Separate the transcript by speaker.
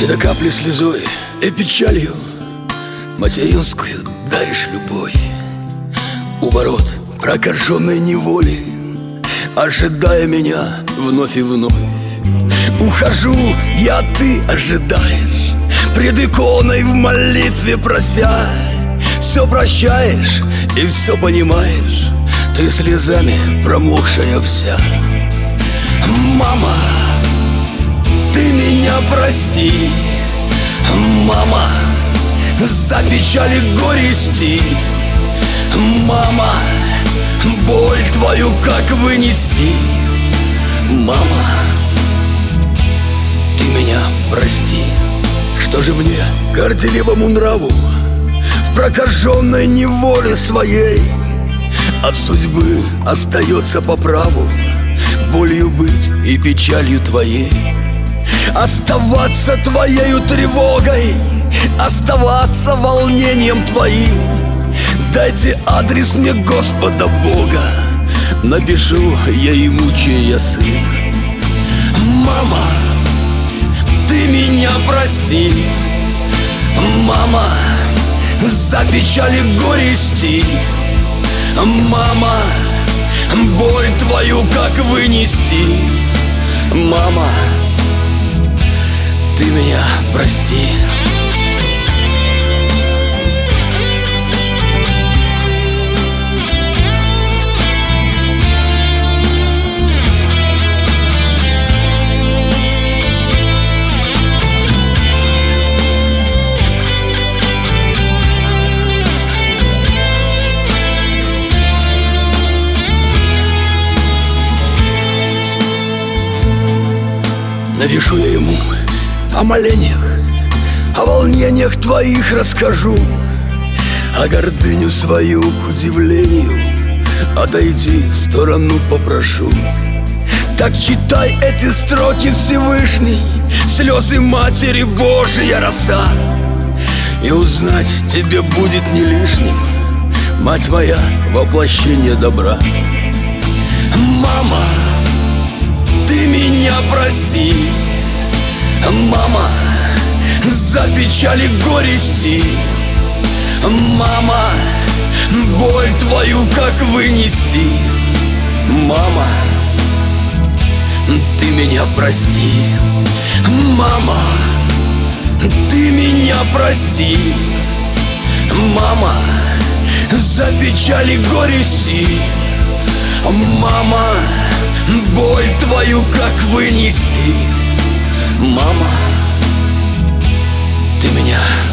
Speaker 1: Ты до капли слезой и печалью материнскую даришь любовь. У ворот прокаженной неволи, ожидая меня вновь и вновь. Ухожу я, ты ожидаешь, пред иконой в молитве прося. Все прощаешь и все понимаешь, ты слезами промокшая вся. Мама, ты меня прости, мама, за печали горести. Мама, боль твою как вынести. Мама, ты меня прости. Что же мне, горделивому нраву, в прокаженной неволе своей, от судьбы остается по праву болью быть и печалью твоей. Оставаться твоею тревогой, оставаться волнением твоим. Дайте адрес мне Господа Бога, напишу я ему, чей я сын. Мама, ты меня прости, мама, за печали горести. Мама, боль твою как вынести. Мама, ты меня прости. Напишу я ему о молениях, о волнениях твоих расскажу, а гордыню свою, к удивлению, отойди в сторону попрошу. Так читай эти строки, Всевышний, слезы Матери Божия роса, и узнать тебе будет не лишним, мать моя, воплощение добра. Мама, ты меня прости, мама, за печали горести. Мама, боль твою как вынести. Мама, ты меня прости. Мама, ты меня прости. Мама, за печали горести. Мама, боль твою как вынести. Мама, ты меня